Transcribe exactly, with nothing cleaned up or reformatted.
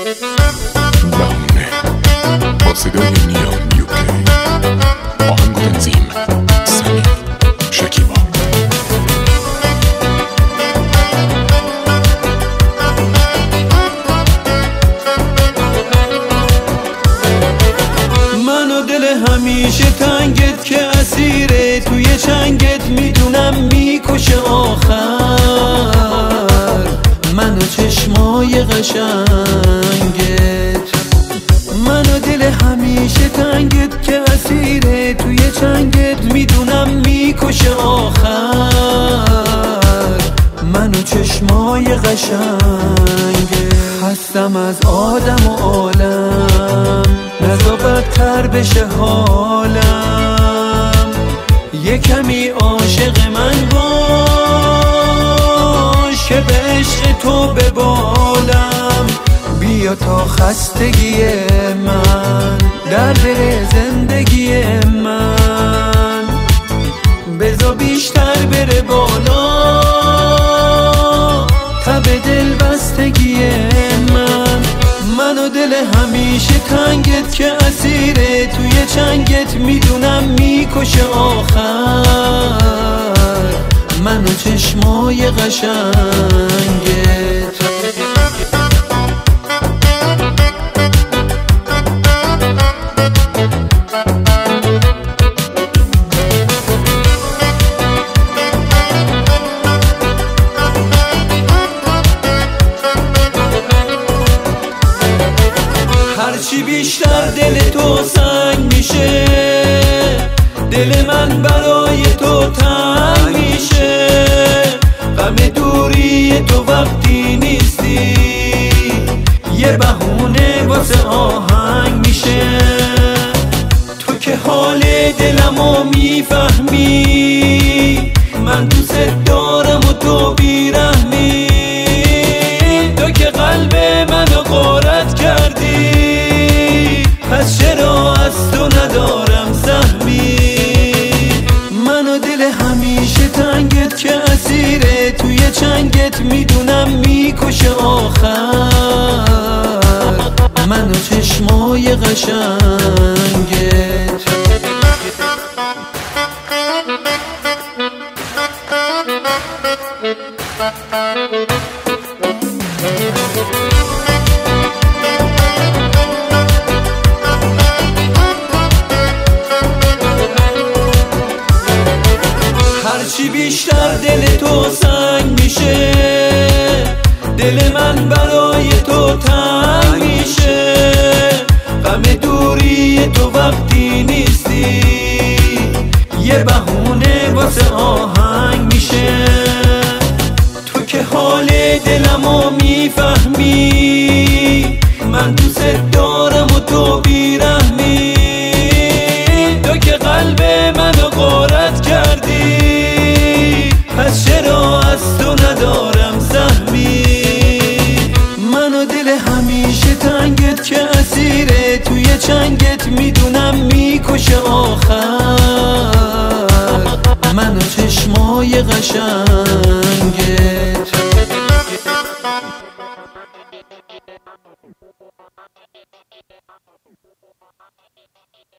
بهونه با صدای نیان یوکی، آهنگ و تنظیم سمیر شکیبا. من و دل همیشه تنگت که اسیره توی چنگت، میدونم میکشه آخر من و چشمای قشنگت. من و دل همیشه تنگت که اسیره توی چنگت، میدونم میکشه آخر من و چشمای قشنگت. هستم از آدم و عالم، نزا بدتر بشه حالم، یه کمی عاشق من باش که به عشق تو ببالم. بیا تا خستگی من در بره زندگی من، بذار بیشتر بره بالا تب دل بستگی من. من و دل همیشه تنگت که اسیره توی چنگت، میدونم میکشه آخر من و چشمای قشنگت. هرچی بیشتر دل تو سنگ میشه، دل من برای تو تنگ میشه. غم دوری تو وقتی نیستی، یه بهونه واسه آهنگ میشه. تو که حال دلمو میفهمی، من دوست دارم و تو بیرحمی. تو که قلب منو غارت کردی، پس چرا از تو ندارم سهمی. من و دل همیشه تنگت که اسیره توی چنگت، میدونم میکشه آخر من و چشمای قشنگت. هرچی بیشتر دل تو سنگ میشه، دل من برای تو تنگ میشه. غم دوری تو وقتی نیستی، یه بهونه واسه آهنگ میشه. تو که حال دلمو میفهمی، من دوست دارم و تو بیرحمی. تو که قلب منو غارت کردی، پس چرا از تو ندارم سهمی. من و دل همیشه تنگت که اسیره توی چنگت، میدونم میکشه آخر من و چشمای قشنگ.